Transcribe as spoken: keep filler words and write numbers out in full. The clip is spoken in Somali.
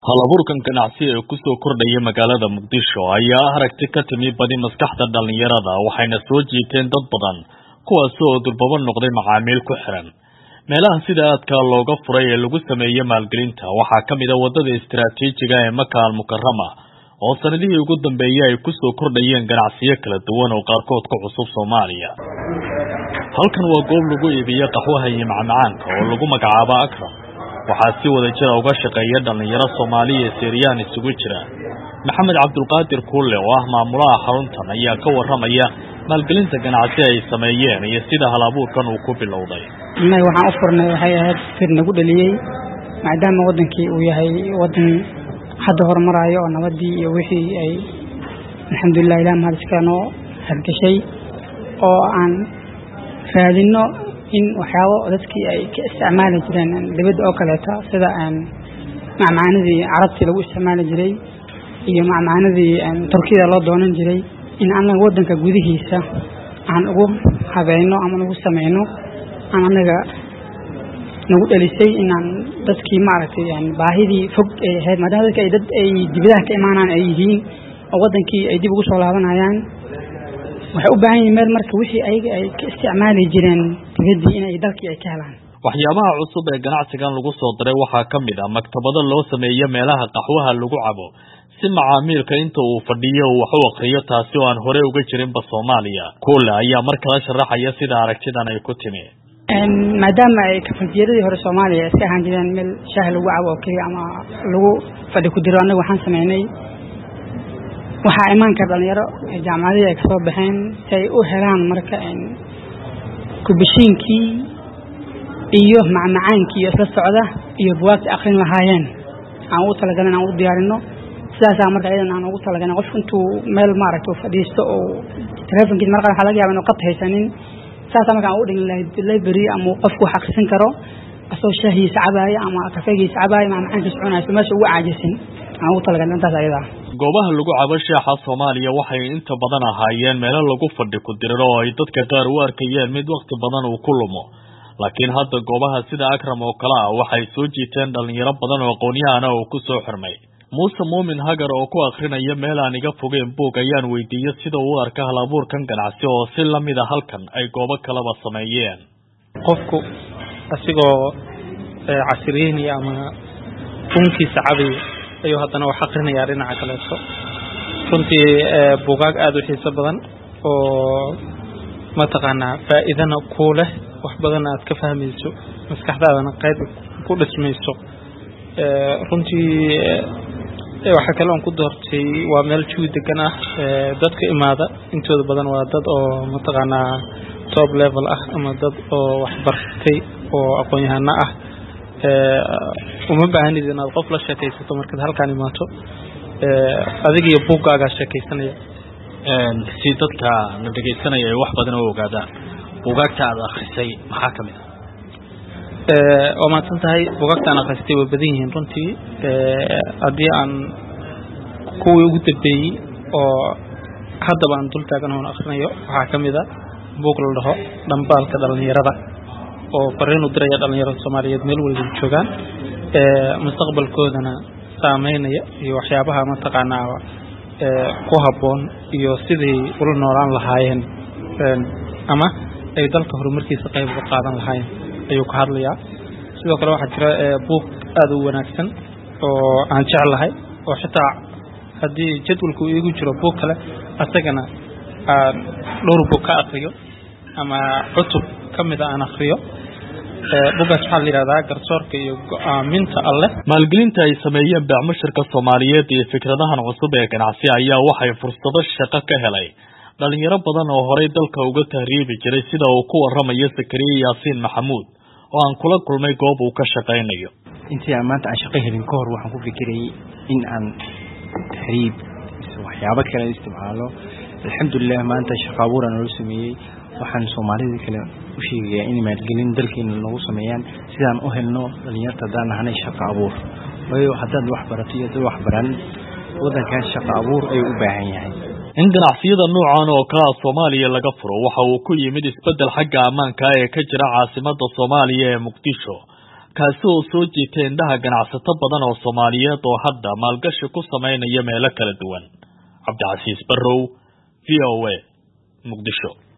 halaburkan ganacsi ee ku soo kordhaya magaalada Muqdisho ayaa aragti ka timi badi maskaxda dhalinyarada waxayna soo jiiteen dad badan kuwaas oo durbaba noqday macaamiil ku xiran meelaha sida aadka looga furay ee lagu sameeyay maalgelinta waxaa kamid ah wadada istiraatiijiga ee Maka al-Mukarrama oo sanadihii ugu dambeeyay ay ku soo kordhayeen ganacsiyo kala duwan oo qaarkood ku cusub Soomaaliya halkan waa goob lagu iibiyo qaxwaha iyo macmacaanka oo lagu magacaabo Akram waxaa si wada jira uga shaqeeya dhalinyaro Soomaaliya Syrian isugu jira Maxamed Cabdulqaadir Kuule oo ah maamulaha xaruntan ayaa ka waramaya maalgelinta ganacsi ay sameeyeen iyo sida halabuurkan uu ku bilowday inay waxaan u furnay waxay ahayd fir nagu dhaliyay maadaama wadankii uu yahay wadan hadda horumarayo oo nabadii iyo wixii ay alxamdulillah ilaa mahadsanno hargashay oo aan raadino in waxyaabo dadkii ay ka isticmaali jireen dibadda oo kaleeto sida aan macmaanadii carabtii lagu isticmaali jiray iyo macmaanadii Turkiga loo doonan jiray in anaga wadanka gudihiisa aan ugu habeeyno ama ugu sameeyno aan anaga nagu dhalisay inaan dadkii maaragtay yani baahidii fog ee ahayd maadaama dadka ay dad ay dibadaha ka imaanaan ay yihiin oo wadankii ay dib ugu soo laabanayaan waxay u baahan yihiin meel marka wixii ayaga ay ka isticmaali jireen dibadii in ay dalkii ay ka helaan waxyaabaha cusub ee ganacsigan lagu soo diray waxaa kamid ah maktabado loo sameeyo meelaha qaxwaha lagu cabo si macaamilka inta uu fadhiyo uu wax u aqriyo taasi oo aan hore uga jirin ba Soomaaliya Kuule ayaa markaa sharaxaya sida aragtidan ay ku timi een maadaama ay ka fadhiyadii hore Soomaaliya iska ahaan jireen meel shaah lagu cabo kaliya ama lagu fadhi ku diro anagu waxaan sameeynay waxa iman ka dhalinyaro jaamacadii ay ka soo baxeen si ay u helaan marka in kubishiinkii iyo macmacaankii isla socda iyo buugaagta akhrin lahaayeen aan u talagalnay aan u diyaarino sidaas marka ayadana aan ugu talagalnay qof intuu meel maaragtay fadhiisto oo telefonkiisa marka waxa laga yaabaa inuu qad haysanin saas marka aan u dhigin library ama qofku wax akhrisan karo asoo shaahiisa cabaaya ama kafeegiisa cabaaya macmacaankiisa cunayso meesha ugu caajisin aan u talagalnay intaas ayada goobaha lagu cabo shaaha Soomaaliya waxay inta badan ahaayeen meel lagu fadhi ku diriro oo ay dadka qaar u arkayeen mid waqti badan uu ku lumo laakiin hadda goobaha sida Akram oo kala ah waxay soo jiiteen dhalinyaro badan oo aqoon-yahan ah oo ku soo xirmay Muuse Muumin Hagar oo ku akhrinaya meel aan iga fogeen buug ayaan weydiiyay sida uu arka halabuurkan ganacsi oo si la mid ah halkan ay goobo kalaba sameeyeen qofku asigoo casriyeeni ama funkiisa cabi ayuu haddana wax akhrinaya dhinaca kale runtii buugaag aad u xiiso badan oo ma taqaanaa faa'iidana ku leh wax badan aad ka fahmayso maskaxdaadana qayb ku dhismayso runtii waxa kale oo ku doortay waa meel juu degan ah dadka imaada intooda badan waa dad oo ma taqaanaa top level ah ama dad oo wax bartay oo aqoon-yahano ah uma baahanid inaad qof la sheekaysato markaad halkaan imaato adiga iyo buuggaaga sheekaysanaya si dadka la dhageysanaya ay wax badan oo ogaadaan buugaagta aad akhrisay maxaa kamid ah ee oo ma tantahay buugaagta aan akhristay way badan yihiin runtii haddii aan kuwii ugu dambeeyay oo haddaba aan dul taagan oo akhrinayo waxaa kamid ah buug la dhaho dhambaalka dhalinyarada oo fariin u diraya dhalinyarada Soomaaliyeed meel walba joogaan ee mustaqbalkoodana saameynaya iyo waxyaabaha ma taqaanaa ee ku haboon iyo sidii ula noolaan lahaayeen ama ay dalka horumarkiisa qayb uga qaadan lahaayeen ayuu ka hadlayaa sidoo kale waxa jira buug aad u wanaagsan oo aan jeclahay oo xitaa haddii jadwalku iigu jiro buug kale asagana aan dhowr buug ka akhriyo ama cutub kamid aan akhriyo buugaas waxaa la yiraahdaa garsoorka iyo go'aaminta alle maalgelinta ay sameeyeen bacmushirka Soomaaliyeed iyo fikradahan cusub ee ganacsi ayaa waxay fursado shaqo ka helay dhalinyaro badan oo horay dalka uga tahriibi jiray sida uu ku waramayo Sakariya Yaasiin Maxamuud oo aan kula kulmay goob uu ka shaqeynayo intii aan maanta aan shaqo helin ka hor waxaan ku fikiray in aan tahriib waxyaabo kale isticmaalo alxamdulillah maanta shaqo abuur aan loo sameeyay waxaan Soomaalida kale u sheegay in maalgelin dalkeena lagu sameeyaan sidaan u helno dhalinyarada daan ahaan shaqo abuur waayo haddaad wax barato iyo dad wax baran wadankan shaqo abuur ay u baahan yahay in ganacsiyada noocan oo kala Soomaaliya laga furo waxa uu ku yimid isbedel xagga ammaanka ee ka jira caasimadda Soomaaliya ee Muqdisho kaasi oo soo jiitay indhaha ganacsato badan oo Soomaaliyeed oo hadda maalgashi ku sameynaya meelo kala duwan. Cabdicasiis Barrow, V O A, Muqdisho.